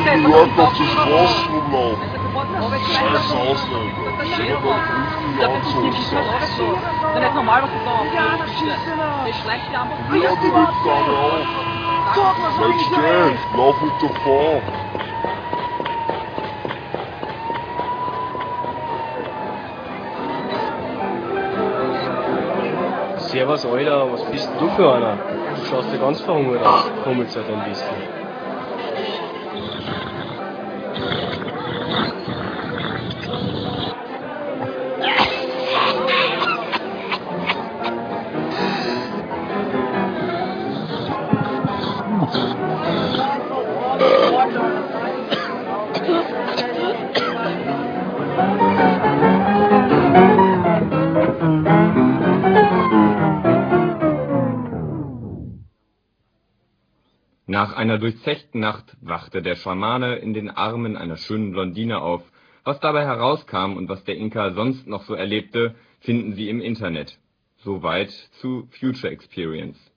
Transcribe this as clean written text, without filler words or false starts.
Leute auf der Straße rumlaufen. Scheiß Ausländer. Sie haben dann vernünftig anzogen. Dann ist normal, was du da machst. Das schleicht dir einfach. Ja, der regt alle auf. Bleib stehen, lauf mit davon. Servus, Alter, was bist denn du für einer? Du schaust ja ganz verhungert aus. Kommt seit ein bisschen. Nach einer durchzechten Nacht wachte der Schamane in den Armen einer schönen Blondine auf. Was dabei herauskam und was der Inka sonst noch so erlebte, finden Sie im Internet. Soweit zu Future Experience.